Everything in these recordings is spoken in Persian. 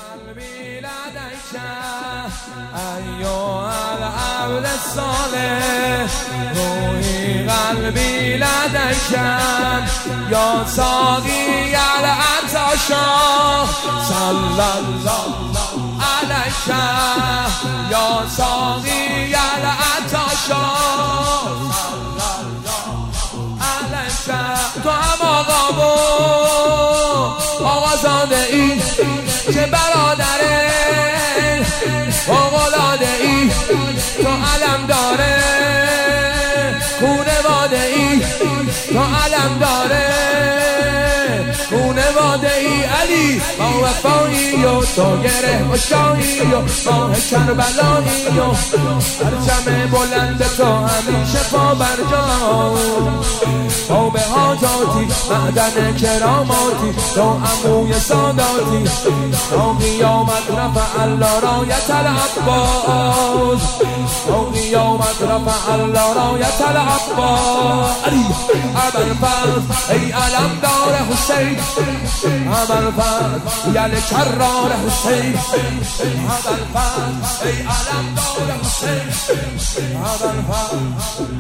قلبي لديك أيها العبد الصالح روحي قلبي لديك يا ساقي العطشا صلى الله عليك يا ساقي العطشا صلى الله عليك تو هم آقا آقازاده ای چه برادره فوق‌العاده ای تو علم داره خونواده ای تو علم داره خونواده ای علی با وفایی و تو گره و شایی و ماه کربلایی و پرچم بلند تو همیشه پا بر جا تو به حاجاتی معدن کراماتی تو عموی ساداتی تو قیامت رفع الله رایت العباس تو قیامت رفع الله رایت العباس علی ابوالفضل ای علمدار حسین ابوالفضل یل کرار حسین ابوالفضل ای علمدار حسین ابوالفضل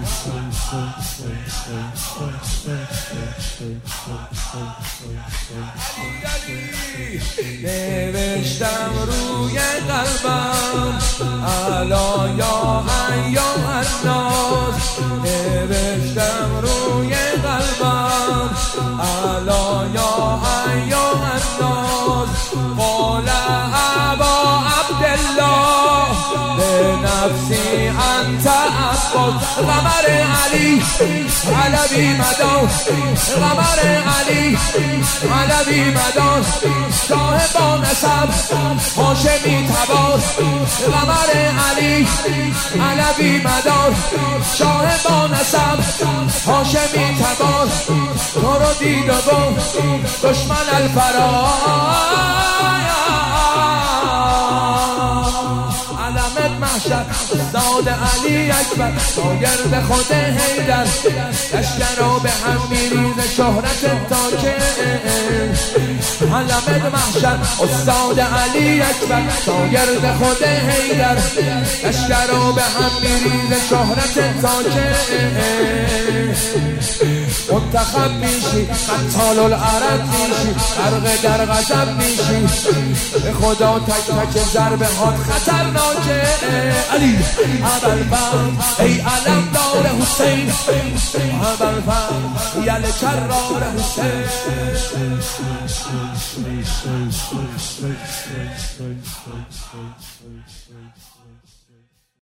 نوشتم روی قلبم الا یا ایها الناس نوشتم روی قلبم الا یا ایها الناس قال ابا عبدالله بنفسی انت عباس قمر علی علوی مدار قمر علی علوی مدار شاه با نسب هاشمی تبار قمر علی علوی مدار شاه با نسب هاشمی تبار تو رو دید و دشمن الفرار علمت محشر زاد علی اکبر شاگرد خود حیدر لشکر رو به هم میریزه شهرت تا که علمت محشر استاد علی اکبر شاگرد خود حیدر لشکر رو به هم میریزه شهرت تا که منتخب میشی قتال العرب میشی غرق در غضب میشی به خدا تک تک ضربه هات خطرناکه علی ابوالفضل ای علمدار حسین ابوالفضل یل کرار حسین